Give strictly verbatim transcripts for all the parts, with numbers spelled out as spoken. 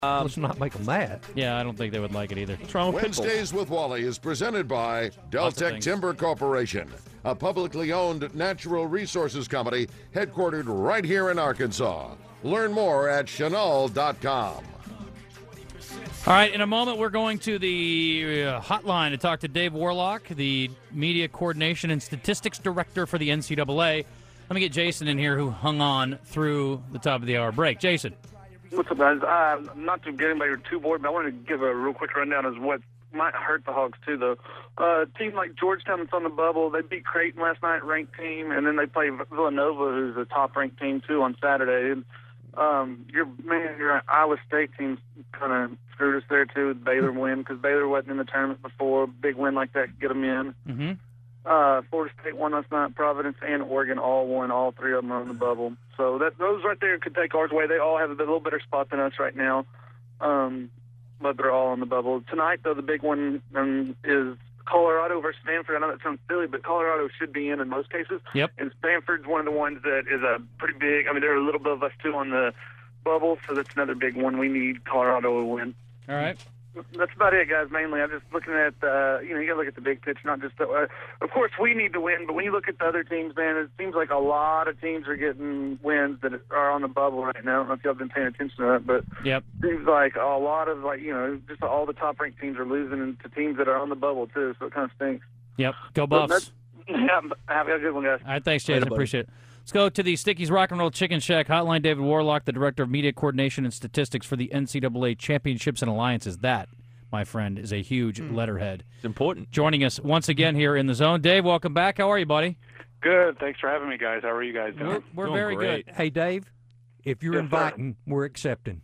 Um, Let's not make them mad. Yeah, I don't think they would like it either. Wednesdays with Wally is presented by Deltec Timber Corporation, a publicly owned natural resources company headquartered right here in Arkansas. Learn more at Chenal dot com. All right, in a moment, we're going to the uh, hotline to talk to Dave Warlock, the Media Coordination and Statistics Director for the N C double A. Let me get Jason in here, who hung on through the top of the hour break. Jason. What's up, guys? Uh, not to get anybody too bored, but I wanted to give a real quick rundown of what might hurt the Hogs, too, though. Uh, a team like Georgetown that's on the bubble, they beat Creighton last night, ranked team, and then they play Villanova, who's a top-ranked team, too, on Saturday. And, um, your man, your Iowa State team kind of screwed us there, too, with Baylor win, because Baylor wasn't in the tournament before. A big win like that could get them in. Mm-hmm. Uh, Florida State won last night. Providence and Oregon all won. All three of them are on the bubble. So that those right there could take ours away. They all have a little better spot than us right now, um, but they're all on the bubble. Tonight, though, the big one um, is Colorado versus Stanford. I know that sounds silly, but Colorado should be in in most cases. Yep. And Stanford's one of the ones that is a pretty big. I mean, they're a little bit of us, too, on the bubble, so that's another big one. We need Colorado to win. All right. That's about it, guys, mainly. I'm just looking at, uh, you know, you got to look at the big picture, not just the, uh, of course, we need to win, but when you look at the other teams, man, it seems like a lot of teams are getting wins that are on the bubble right now. I don't know if y'all have been paying attention to that, but yep. It seems like a lot of, like, you know, just all the top-ranked teams are losing to teams that are on the bubble, too, so it kind of stinks. Yep. Go Buffs. Yeah, have a good one, guys. All right, thanks, Jason. Later, appreciate it. Let's go to the Sticky's Rock and Roll Chicken Shack hotline. David Warlock, the Director of Media Coordination and Statistics for the N C double A Championships and Alliances. That, my friend, is a huge mm. letterhead. It's important. Joining us once again here in the zone. Dave, welcome back. How are you, buddy? Good. Thanks for having me, guys. How are you guys doing? We're, we're doing very great. good. Hey, Dave, if you're yes, inviting, sir. We're accepting.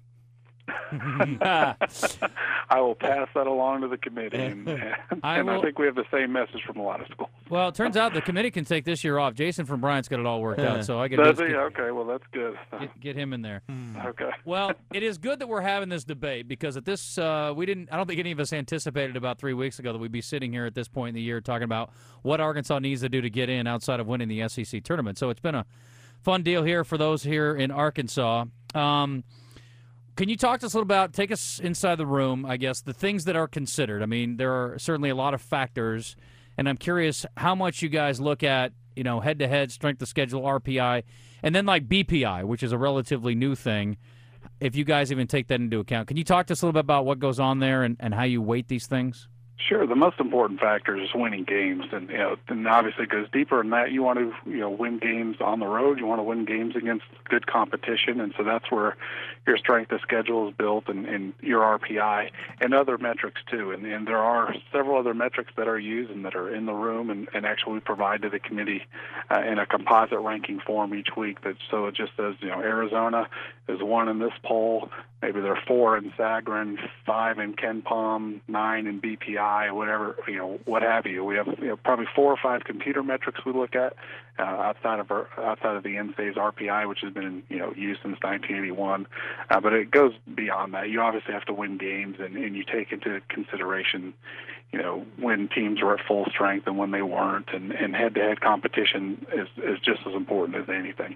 I will pass that along to the committee, and, and, I, and will, I think we have the same message from a lot of schools. Well, it turns out the committee can take this year off. Jason from Bryant's got it all worked out, so I can Does just he? get, Okay, well, that's good. Get, get him in there. Okay. Well, it is good that we're having this debate because at this, uh, we didn't. I don't think any of us anticipated about three weeks ago that we'd be sitting here at this point in the year talking about what Arkansas needs to do to get in outside of winning the S E C tournament. So it's been a fun deal here for those here in Arkansas. Um, Can you talk to us a little about, take us inside the room, I guess, the things that are considered? I mean, there are certainly a lot of factors, and I'm curious how much you guys look at, you know, head-to-head, strength of schedule, R P I, and then like B P I, which is a relatively new thing, if you guys even take that into account. Can you talk to us a little bit about what goes on there and, and how you weight these things? Sure. The most important factor is winning games, and you know, and obviously it goes deeper than that. You want to, you know, win games on the road. You want to win games against good competition, and so that's where your strength of schedule is built, and, and your R P I, and other metrics too. And, and there are several other metrics that are used and that are in the room, and, and actually provide to the committee uh, in a composite ranking form each week. That so it just says, you know, Arizona is one in this poll. Maybe there are four in Sagarin, five in Ken Palm, nine in B P I, whatever, you know, what have you. We have, you know, probably four or five computer metrics we look at uh, outside of our, outside of the N S A A's R P I, which has been, you know, used since nineteen eighty-one. Uh, but it goes beyond that. You obviously have to win games, and, and you take into consideration, you know, when teams were at full strength and when they weren't, and, and head-to-head competition is, is just as important as anything.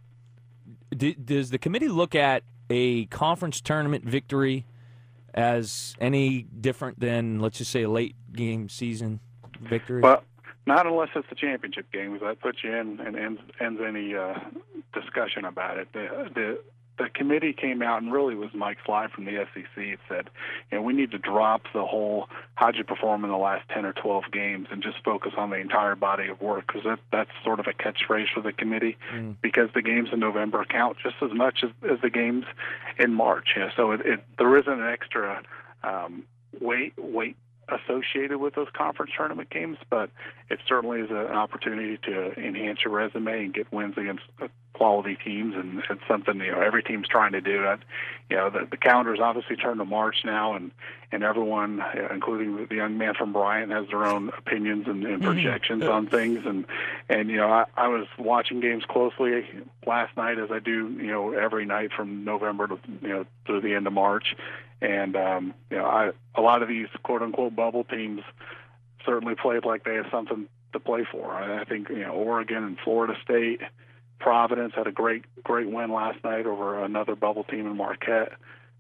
Do, does the committee look at a conference tournament victory as any different than, let's just say, a late game season victory? Well, not unless it's the championship games. That puts you in and ends, ends any uh, discussion about it. The, the the committee came out, and really was Mike Sly from the S E C. It said, you know, we need to drop the whole how'd you perform in the last ten or twelve games and just focus on the entire body of work, because that, that's sort of a catchphrase for the committee, mm. because the games in November count just as much as, as the games in March. You know, so it, it, there isn't an extra um, weight weight associated with those conference tournament games, but it certainly is an opportunity to enhance your resume and get wins against quality teams, and it's something, you know, every team's trying to do. That, you know, the, the calendar's obviously turned to March now, and and everyone, including the young man from Bryant, has their own opinions and, and projections mm-hmm. on things. And and you know, I, I was watching games closely last night, as I do, you know, every night from November to, you know, through the end of March. And um, you know, I, a lot of these quote unquote bubble teams certainly played like they had something to play for. I, I think, you know, Oregon and Florida State, Providence had a great great win last night over another bubble team in Marquette.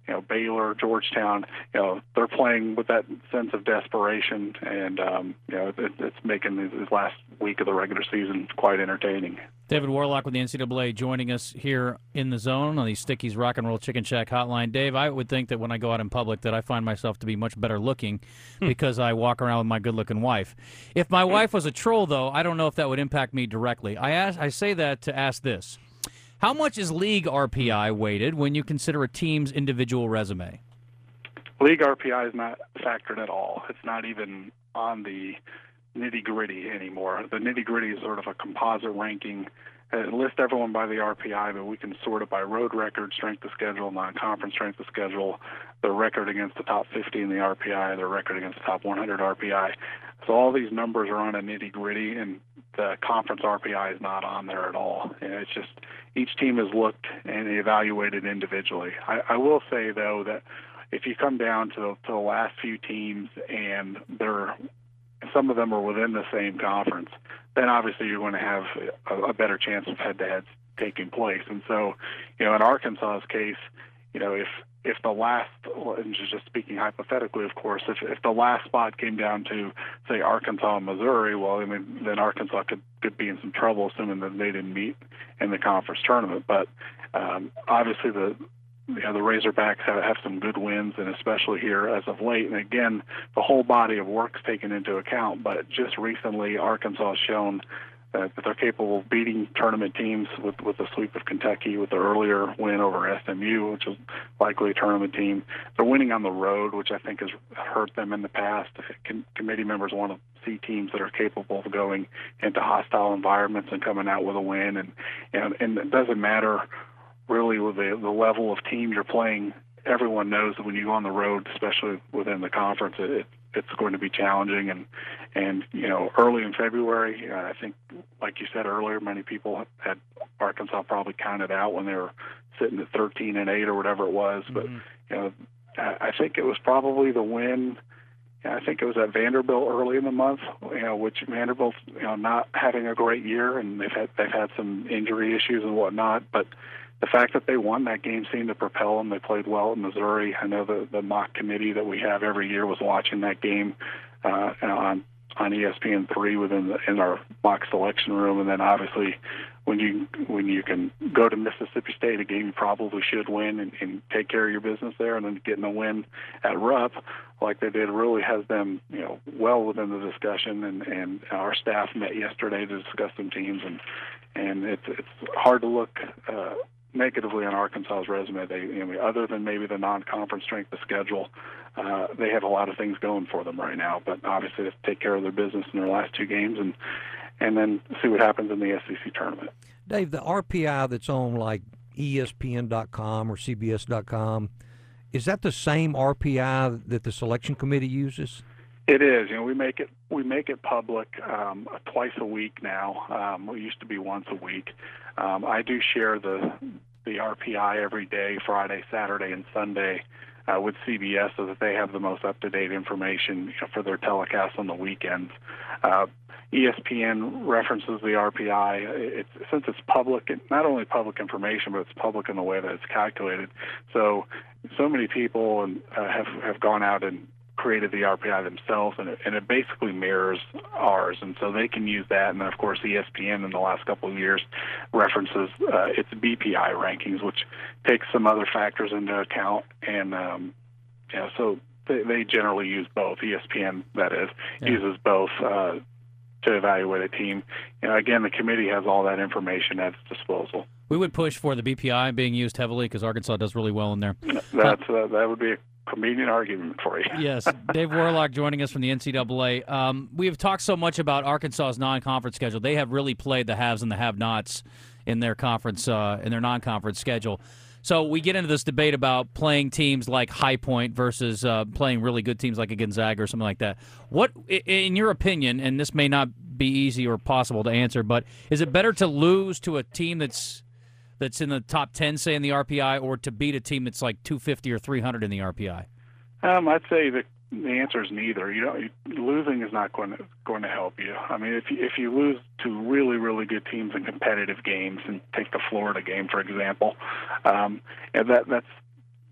you know, Baylor, Georgetown, you know, they're playing with that sense of desperation, and um, you know, it, it's making this last week of the regular season quite entertaining. David Warlock with the N C double A joining us here in the zone on the Sticky's Rock and Roll Chicken Shack hotline. Dave, I would think that when I go out in public that I find myself to be much better looking because I walk around with my good-looking wife. If my wife was a troll, though, I don't know if that would impact me directly. I ask, I say that to ask this. How much is league R P I weighted when you consider a team's individual resume? League R P I is not factored at all. It's not even on the nitty-gritty anymore. The nitty-gritty is sort of a composite ranking. It lists everyone by the R P I, but we can sort it by road record, strength of schedule, non-conference strength of schedule, their record against the top fifty in the R P I, their record against the top one hundred R P I. So all these numbers are on a nitty-gritty, and the conference R P I is not on there at all. And it's just each team is looked and evaluated individually. I, I will say, though, that if you come down to, to the last few teams and they're some of them are within the same conference, then obviously you're going to have a, a better chance of head-to-heads taking place. And so, you know, in Arkansas's case, you know, if if the last, and just speaking hypothetically, of course, if if the last spot came down to, say, Arkansas and Missouri, well, I mean, then Arkansas could, could be in some trouble, assuming that they didn't meet in the conference tournament. But um, obviously the You know, the Razorbacks have, have some good wins, and especially here as of late. And again, the whole body of work's taken into account. But just recently, Arkansas has shown that they're capable of beating tournament teams with, with the sweep of Kentucky, with the earlier win over S M U, which was likely a tournament team. They're winning on the road, which I think has hurt them in the past. Com- committee members want to see teams that are capable of going into hostile environments and coming out with a win. And, and, and it doesn't matter really with the, the level of team you're playing. Everyone knows that when you go on the road, especially within the conference, it, it's going to be challenging. And, and you know, early in February, uh, I think, like you said earlier, many people had Arkansas probably counted out when they were sitting at thirteen and eight or whatever it was. Mm-hmm. But, you know, I, I think it was probably the win. I think it was at Vanderbilt early in the month, you know, which Vanderbilt's, you know, not having a great year, and they've had, they've had some injury issues and whatnot. But the fact that they won that game seemed to propel them. They played well in Missouri. I know the, the mock committee that we have every year was watching that game uh, on on E S P N three within the, in our mock selection room. And then obviously when you when you can go to Mississippi State, a game you probably should win, and, and take care of your business there, and then getting a win at Rupp like they did really has them, you know, well within the discussion. And, and our staff met yesterday to discuss some teams, and and it's it's hard to look uh, negatively on Arkansas's resume. They, you know, other than maybe the non-conference strength of schedule, uh, they have a lot of things going for them right now. But obviously, they have to take care of their business in their last two games, and and then see what happens in the S E C tournament. Dave, the R P I that's on like E S P N dot com or C B S dot com, is that the same R P I that the selection committee uses? It is. You know, we make it we make it public um, twice a week now. Um, it used to be once a week. Um, I do share the the R P I every day, Friday, Saturday, and Sunday, uh, with C B S, so that they have the most up to date information, you know, for their telecasts on the weekends. Uh, E S P N references the R P I. It's, since it's public, not only public information, but it's public in the way that it's calculated. So, so many people and, uh, have have gone out and created the R P I themselves, and it, and it basically mirrors ours, and so they can use that. And then, of course, E S P N in the last couple of years references uh, its B P I rankings, which takes some other factors into account. And um, you know, so they, they generally use both. E S P N, that is, yeah. uses both uh, to evaluate a team. You know, again, the committee has all that information at its disposal. We would push for the B P I being used heavily because Arkansas does really well in there. That's uh, that would be a convenient argument for you. Yes. Dave Warlock joining us from the N C double A. Um, we have talked so much about Arkansas's non-conference schedule. They have really played the haves and the have-nots in their conference, uh, in their non-conference schedule. So we get into this debate about playing teams like High Point versus uh, playing really good teams like a Gonzaga or something like that. What, in your opinion, and this may not be easy or possible to answer, but is it better to lose to a team that's that's in the top ten, say, in the R P I, or to beat a team that's like two fifty or three hundred in the R P I? Um, I'd say that the answer is neither. You know, losing is not going to going to help you. I mean, if you, if you lose to really, really good teams in competitive games, and take the Florida game, for example, um, and that that's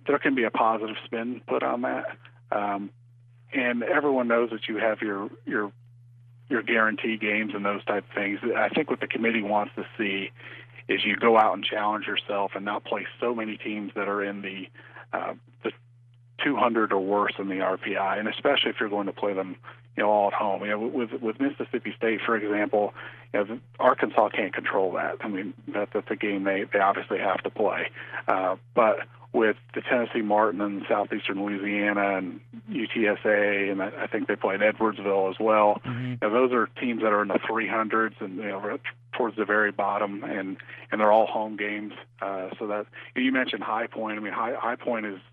there can be a positive spin put on that. Um, and everyone knows that you have your your your guarantee games and those type of things. I think what the committee wants to see is you go out and challenge yourself and not play so many teams that are in the uh, the two hundred or worse in the R P I, and especially if you're going to play them, you know, all at home. You know, with with Mississippi State, for example, you know, Arkansas can't control that. I mean, that that's a game they they obviously have to play, uh, but with the Tennessee Martin and Southeastern Louisiana and U T S A, and I, I think they played Edwardsville as well. Mm-hmm. You know, those are teams that are in the three hundreds and, you know, towards the very bottom, and, and they're all home games. Uh, so that you mentioned High Point. I mean, High, High Point is,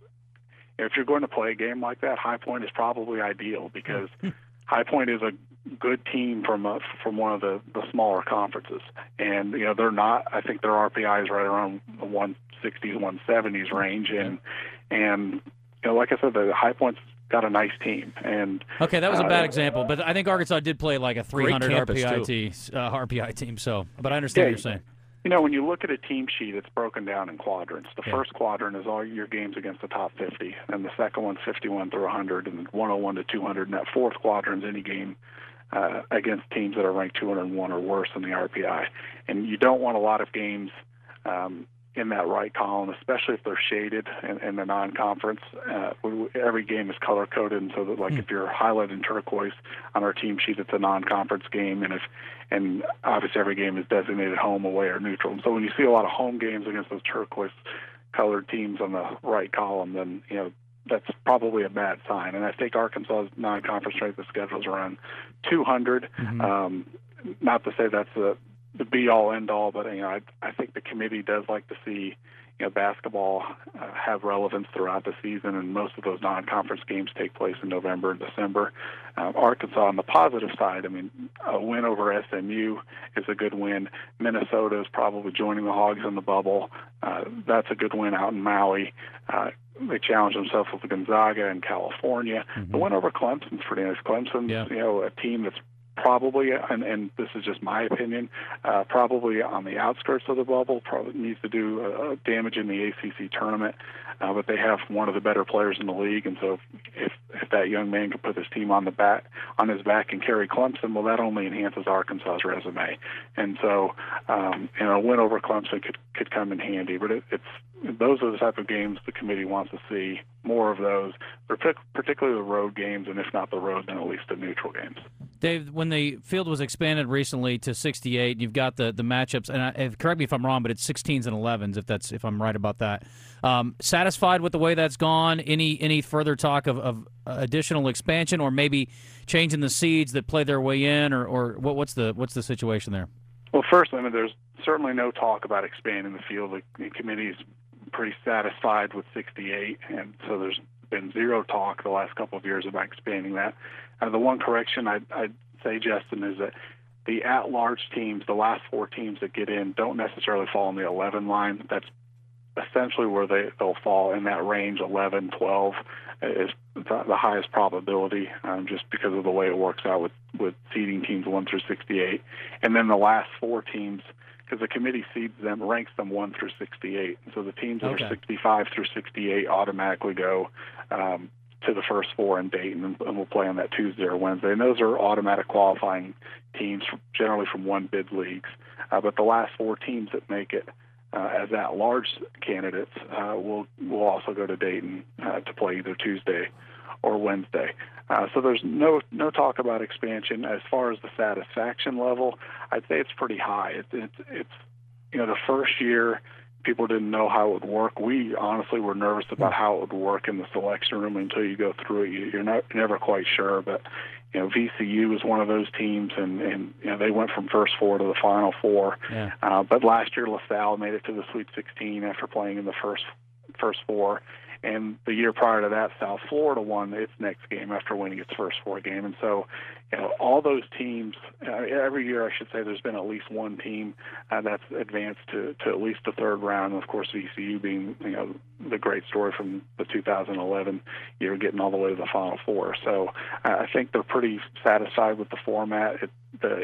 if you're going to play a game like that, High Point is probably ideal because High Point is a good team from a, from one of the, the smaller conferences, and you know they're not. I think their R P I is right around the one sixties, one seventies range, and and you know, like I said, the High Point's got a nice team. And okay, that was a uh, bad example, but I think Arkansas did play like a three hundred R P I, team, uh, R P I team. So, but I understand yeah, what you're saying. You know, when you look at a team sheet, it's broken down in quadrants. The yeah. first quadrant is all your games against the top fifty, and the second one's fifty-one through one hundred, and one oh one to two hundred. And that fourth quadrant is any game uh, against teams that are ranked two hundred one or worse in the R P I. And you don't want a lot of games um, in that right column, especially if they're shaded in, in the non-conference. Uh, every game is color-coded, and so that, like, mm. if you're highlighted in turquoise on our team sheet, it's a non-conference game, and if and obviously every game is designated home, away, or neutral. And so when you see a lot of home games against those turquoise-colored teams on the right column, then, you know, that's probably a bad sign. And I think Arkansas's non-conference strength of schedule is around two hundred. Mm-hmm. Um, not to say that's the the be-all, end-all, but you know, I, I think the committee does like to see, you know, basketball uh, have relevance throughout the season, and most of those non-conference games take place in November and December. Uh, Arkansas, on the positive side, I mean, a win over S M U is a good win. Minnesota is probably joining the Hogs in the bubble. Uh, that's a good win out in Maui. Uh, they challenged themselves with Gonzaga in California. Mm-hmm. The win over Clemson's pretty nice. Clemson's, yeah. you know, a team that's probably, and, and this is just my opinion, uh, probably on the outskirts of the bubble, probably needs to do uh, damage in the A C C tournament, uh, but they have one of the better players in the league, and so if, if that young man can put his team on the back, on his back and carry Clemson, well, that only enhances Arkansas's resume. And so, um, you know, a win over Clemson could, could come in handy, but it, it's those are the type of games the committee wants to see more of those, particularly the road games, and if not the road, then at least the neutral games. Dave, when the field was expanded recently to sixty-eight, you've got the, the matchups, and I, correct me if I'm wrong, but it's sixteens and elevens, if that's if I'm right about that. Um, satisfied with the way that's gone? Any any further talk of, of additional expansion, or maybe changing the seeds that play their way in, or, or what, what's the what's the situation there? Well, first, I mean, there's certainly no talk about expanding the field. The, the committee's pretty satisfied with sixty-eight, and so there's been zero talk the last couple of years about expanding that. Uh, the one correction I'd, I'd say, Justin, is that the at-large teams, the last four teams that get in, don't necessarily fall in the eleven line. That's essentially where they, they'll fall in that range. eleven, twelve is the, the highest probability, um, just because of the way it works out with, with seeding teams one through sixty-eight. And then the last four teams, because the committee seeds them, ranks them one through sixty-eight. And so the teams that okay. are sixty-five through sixty-eight automatically go um, to the first four in Dayton, and, and we'll play on that Tuesday or Wednesday. And those are automatic qualifying teams, generally from one-bid leagues. Uh, but the last four teams that make it uh, as at-large candidates uh, will will also go to Dayton uh, to play either Tuesday or Wednesday. Uh, so there's no no talk about expansion. As far as the satisfaction level, I'd say it's pretty high. It's it's, it's you know, the first year people didn't know how it would work. We honestly were nervous about how it would work in the selection room until you go through it. You, you're not never quite sure. But you know, V C U was one of those teams, and, and you know, they went from first four to the final four. Yeah. Uh, but last year, LaSalle made it to the Sweet sixteen after playing in the first first four. And the year prior to that, South Florida won its next game after winning its first four game. And so, you know, all those teams, uh, every year, I should say, there's been at least one team uh, that's advanced to, to at least the third round. And of course, V C U being, you know, the great story from the two thousand eleven year, getting all the way to the Final Four. So uh, I think they're pretty satisfied with the format. It, the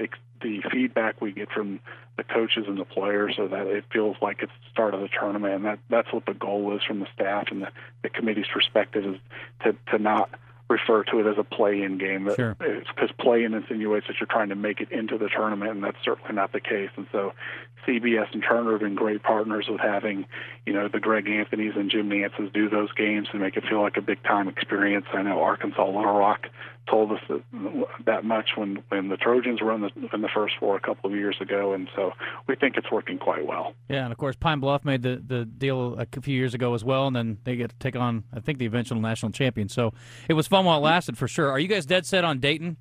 the feedback we get from the coaches and the players, so that it feels like it's the start of the tournament, and that that's what the goal is from the staff and the, the committee's perspective, is to to not refer to it as a play-in game. That, sure. Because play-in insinuates that you're trying to make it into the tournament, and that's certainly not the case. And so C B S and Turner have been great partners with having, you know, the Greg Anthonys and Jim Nances do those games and make it feel like a big-time experience. I know Arkansas Little Rock told us that, that much when, when the Trojans were in the, in the first four a couple of years ago, and so we think it's working quite well. Yeah, and of course Pine Bluff made the, the deal a few years ago as well, and then they get to take on, I think, the eventual national champion. So it was fun while it lasted, for sure. Are you guys dead set on Dayton?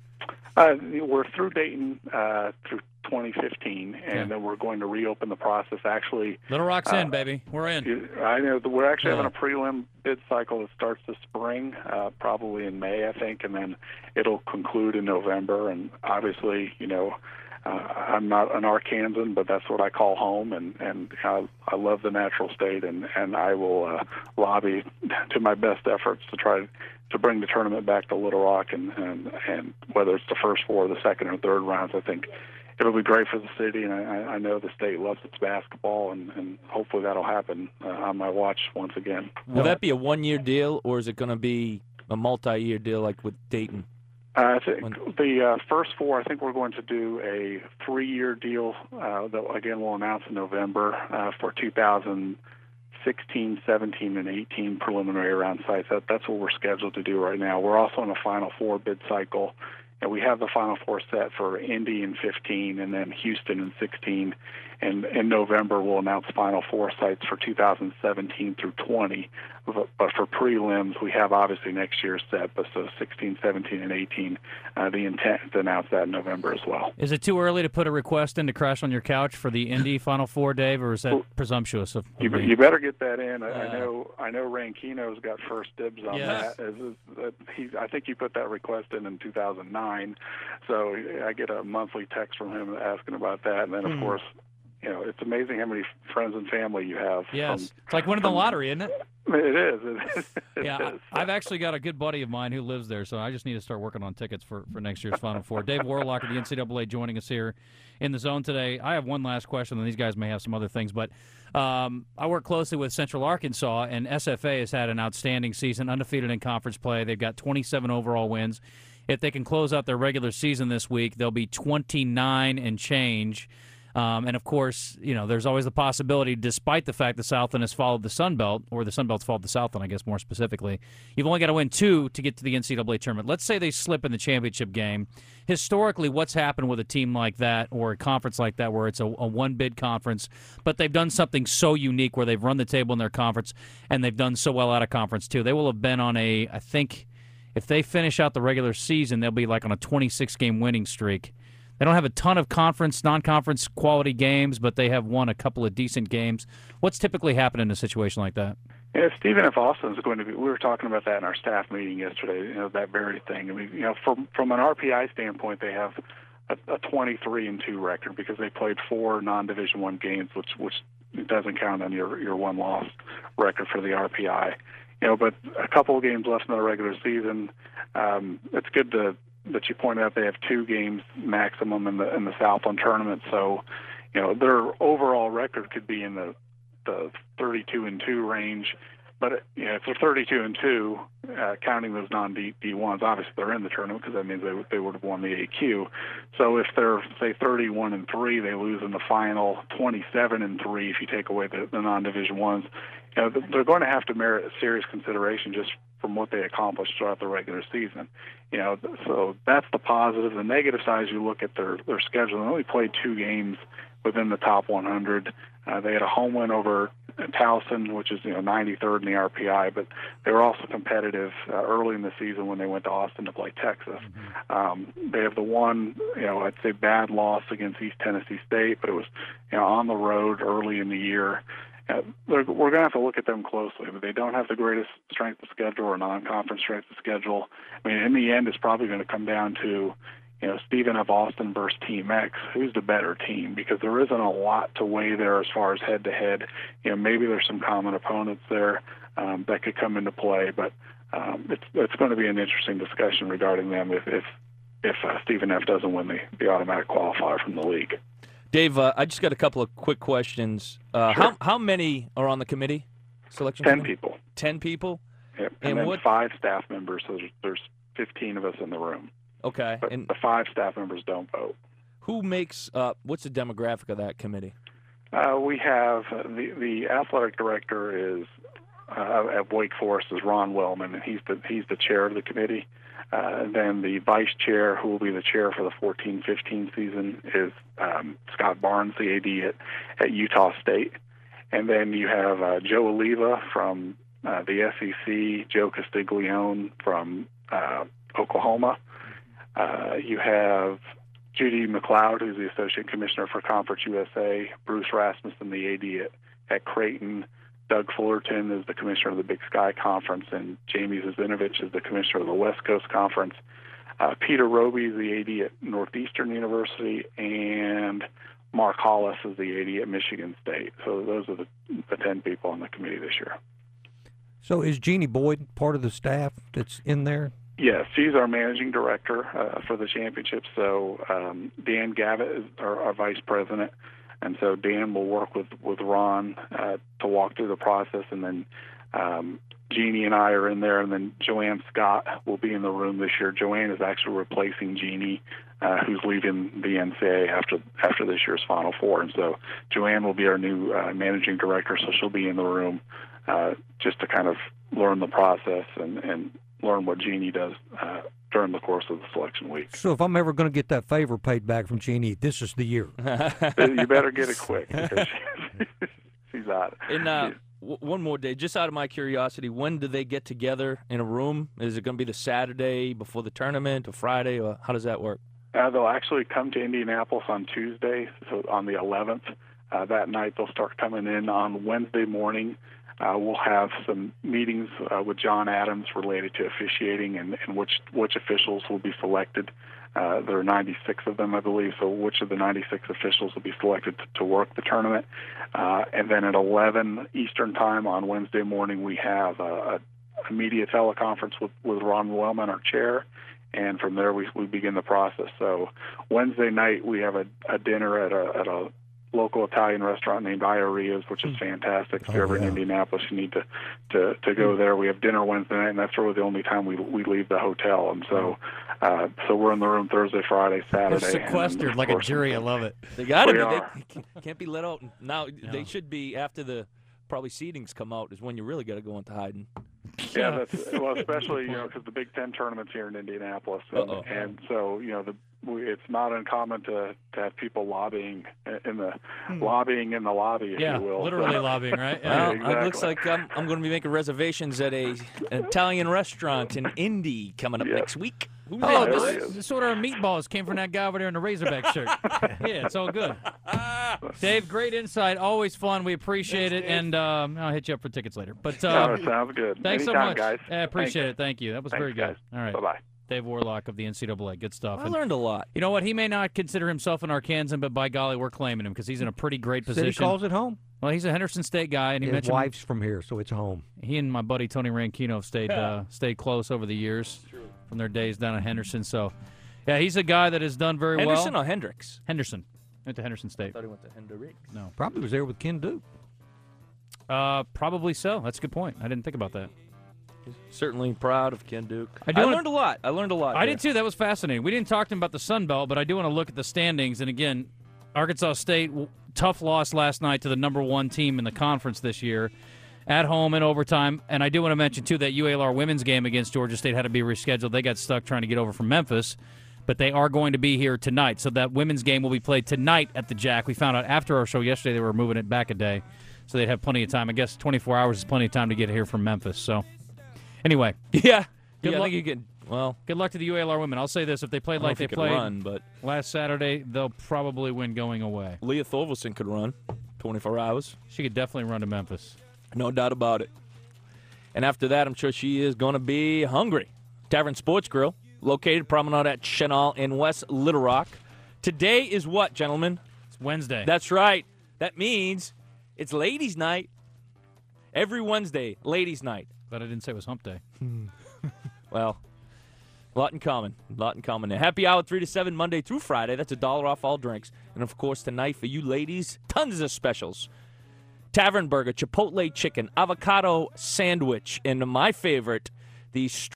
Uh, we're through Dayton uh, through twenty fifteen, and yeah. then we're going to reopen the process. Actually, Little Rock's uh, in, baby. We're in. I know that we're actually yeah. having a prelim bid cycle that starts this spring, uh, probably in May, I think, and then it'll conclude in November. And obviously, you know, uh, I'm not an Arkansan, but that's what I call home, and and I, I love the natural state, and and I will uh, lobby to my best efforts to try to bring the tournament back to Little Rock, and, and, and whether it's the first four or the second or third rounds, I think it'll be great for the city, and I, I know the state loves its basketball, and, and hopefully that'll happen uh, on my watch once again. Will that be a one-year deal, or is it going to be a multi-year deal like with Dayton? Uh, I think the uh, first four, I think we're going to do a three-year deal uh, that, again, we'll announce in November uh, for two thousand sixteen, seventeen, and eighteen preliminary round sites. That, that's what we're scheduled to do right now. We're also in a Final Four bid cycle, and we have the Final Four set for Indy in fifteen and then Houston in sixteen. And in November, we'll announce Final Four sites for two thousand seventeen through twenty. But, but for prelims, we have obviously next year's set, but so sixteen, seventeen, and eighteen, uh, the intent is to announce that in November as well. Is it too early to put a request in to crash on your couch for the Indy Final Four, Dave, or is that well, presumptuous? Of, of you, me? you better get that in. I, uh, I know I know Rankino's got first dibs on yes. that. As, as, he, I think he put that request in in two thousand nine, so I get a monthly text from him asking about that, and then, of mm. course, you know, it's amazing how many friends and family you have. Yes, from, it's like winning from, the lottery, isn't it? It is. It is. It yeah, is. I've actually got a good buddy of mine who lives there, so I just need to start working on tickets for, for next year's Final Four. Dave Warlock of the N C double A joining us here in the zone today. I have one last question, and these guys may have some other things, but um, I work closely with Central Arkansas, and S F A has had an outstanding season, undefeated in conference play. They've got twenty-seven overall wins. If they can close out their regular season this week, they'll be twenty-nine and change. Um, and, of course, you know, there's always the possibility, despite the fact the Southland has followed the Sun Belt, or the Sun Belt's followed the Southland, I guess more specifically, you've only got to win two to get to the N C double A tournament. Let's say they slip in the championship game. Historically, what's happened with a team like that or a conference like that where it's a, a one-bid conference, but they've done something so unique where they've run the table in their conference, and they've done so well out of conference, too. They will have been on a, I think, if they finish out the regular season, they'll be like on a twenty-six game winning streak. They don't have a ton of conference, non-conference quality games, but they have won a couple of decent games. What's typically happened in a situation like that? Yeah, Stephen F. Austin is going to be. We were talking about that in our staff meeting yesterday. You know, that very thing. I mean, you know, from from an R P I standpoint, they have a, a twenty-three and two record because they played four non-Division One games, which which doesn't count on your your one loss record for the R P I. You know, but a couple of games left in the regular season. Um, it's good to. That you pointed out they have two games maximum in the in the Southland tournament, so you know their overall record could be in the the thirty-two and two range. But you know, if they're thirty-two and two, uh, counting those non-D ones, obviously they're in the tournament because that means they they would have won the A Q. So if they're say thirty-one and three, they lose in the final. twenty-seven and three, if you take away the, the non-division ones, you know, they're going to have to merit a serious consideration just from what they accomplished throughout the regular season. You know, so that's the positive. The negative side is you look at their their schedule. They only played two games within the top one hundred. Uh, they had a home win over Towson, which is you know ninety-third in the R P I, but they were also competitive uh, early in the season when they went to Austin to play Texas. Mm-hmm. Um, they have the one, you know, I'd say bad loss against East Tennessee State, but it was you know on the road early in the year. Uh, we're going to have to look at them closely, but they don't have the greatest strength of schedule or non-conference strength of schedule. I mean, in the end, it's probably going to come down to, you know, Stephen F. Austin versus Team X. Who's the better team? Because there isn't a lot to weigh there as far as head-to-head. You know, maybe there's some common opponents there um, that could come into play, but um, it's it's going to be an interesting discussion regarding them if, if if uh, Stephen F. doesn't win the, the automatic qualifier from the league. Dave, uh, I just got a couple of quick questions. Uh, Sure. How how many are on the committee? Selection Ten committee? people. Ten people. Yep. And And, then what- five staff members. So there's, there's fifteen of us in the room. Okay. But And the five staff members don't vote. who makes up? What's the demographic of that committee? Uh, we have uh, the the athletic director is uh, at Wake Forest is Ron Wellman, and he's the he's the chair of the committee. Uh, then the vice chair, who will be the chair for the fourteen fifteen season, is um, Scott Barnes, the A D at, at Utah State. And then you have uh, Joe Oliva from uh, the S E C, Joe Castiglione from uh, Oklahoma. Uh, you have Judy McLeod, who's the Associate Commissioner for Conference U S A, Bruce Rasmussen, the A D at, at Creighton, Doug Fullerton is the Commissioner of the Big Sky Conference, and Jamie Zazinovich is the Commissioner of the West Coast Conference. Uh, Peter Roby is the A D at Northeastern University, and Mark Hollis is the A D at Michigan State. So those are the, the ten people on the committee this year. So is Jeannie Boyd part of the staff that's in there? Yes, she's our managing director uh, for the championship. So um, Dan Gavitt is our, our vice president, and so Dan will work with with Ron uh, to walk through the process, and then um, Jeannie and I are in there, and then Joanne Scott will be in the room this year. Joanne is actually replacing Jeannie, uh, who's leaving the N C A A after after this year's Final Four, and so Joanne will be our new uh, managing director. So she'll be in the room uh, just to kind of learn the process and and learn what Jeannie does uh, during the course of the selection week. So if I'm ever going to get that favor paid back from Jeannie, this is the year. You better get it quick because she, she's out. And uh, w- one more day, just out of my curiosity, when do they get together in a room? Is it going to be the Saturday before the tournament or Friday, or how does that work? Uh, they'll actually come to Indianapolis on Tuesday, so on the eleventh. Uh, that night they'll start coming in on Wednesday morning. Uh, we'll have some meetings uh, with John Adams related to officiating and, and which which officials will be selected. Uh, there are ninety-six of them, I believe, so which of the ninety-six officials will be selected to, to work the tournament. Uh, and then at eleven Eastern Time on Wednesday morning, we have a, a media teleconference with, with Ron Wellman, our chair, and from there we, we begin the process. So Wednesday night we have a, a dinner at a, at a local Italian restaurant named Iaria's, which is fantastic. If you're Oh, ever yeah. in Indianapolis, you need to, to, to go there. We have dinner Wednesday night, and that's really the only time we we leave the hotel. And so uh, so we're in the room Thursday, Friday, Saturday. They're sequestered and, of like a course, jury. I love it. They got to We be. are. They can't be let out. Now they should be after the probably seedings come out is when you really got to go into hiding. Yeah, that's well, especially you know because the Big Ten tournament's here in Indianapolis, and, Uh-oh. and so you know the we, it's not uncommon to, to have people lobbying in the lobbying in the lobby, if Yeah, you will. literally So- lobbying, right? Well, Yeah. it looks exactly. like I'm, I'm going to be making reservations at a an Italian restaurant in Indy coming up Yeah. next week. Who Oh, knows? there this, it is. this order of meatballs came from that guy over there in the Razorback shirt. Yeah, it's all good. Dave, great insight. Always fun. We appreciate it. And um, I'll hit you up for tickets later. But No, uh, it sounds good. thanks Anytime, so much. guys. I appreciate Thanks. it. Thank you. That was Thanks, very good. guys. All right. Bye bye. Dave Warlock of the N C double A. Good stuff. I And learned a lot. you know what? He may not consider himself an Arkansan, but by golly, we're claiming him because he's in a pretty great Said he position. calls it home. Well, he's a Henderson State guy, and he His mentioned wife's from here, so it's home. he and my buddy Tony Ranchino have stayed uh, stayed close over the years from their days down at Henderson. So, yeah, he's a guy that has done very Henderson well. or Hendricks? Henderson went to Henderson State. I thought he went to Hendricks. No, Probably was there with Ken Duke. uh, probably so. That's a good point. I didn't think about that. Certainly proud of Ken Duke. I do I wanna- learned a lot. I learned a lot. I there. did too. That was fascinating. We didn't talk to him about the Sun Belt, but I do want to look at the standings. And again, Arkansas State, w- tough loss last night to the number one team in the conference this year, at home in overtime. And I do want to mention too that U A L R women's game against Georgia State had to be rescheduled. They got stuck trying to get over from Memphis, but they are going to be here tonight. So that women's game will be played tonight at the Jack. We found out after our show yesterday they were moving it back a day, so they'd have plenty of time. I guess twenty-four hours is plenty of time to get here from Memphis. So anyway. Yeah. Good yeah, luck. I think you can. Well, Good luck to the U A L R women. I'll say this: if they I played don't know like if they he could played run, but last Saturday, they'll probably win going away. Leah Thorvilson could run twenty-four hours. She could definitely run to Memphis. No doubt about it. And after that, I'm sure she is going to be hungry. Tavern Sports Grill, located promenade at Chenal in West Little Rock. Today is what, gentlemen? It's Wednesday. That's right. That means it's ladies' night. Every Wednesday, ladies' night. but I didn't say it was hump day. Well, A lot in common. A lot in common there. Happy hour three to seven Monday through Friday. That's a dollar off all drinks. And, of course, tonight for you ladies, tons of specials. Tavern Burger, Chipotle Chicken, Avocado Sandwich, and my favorite, the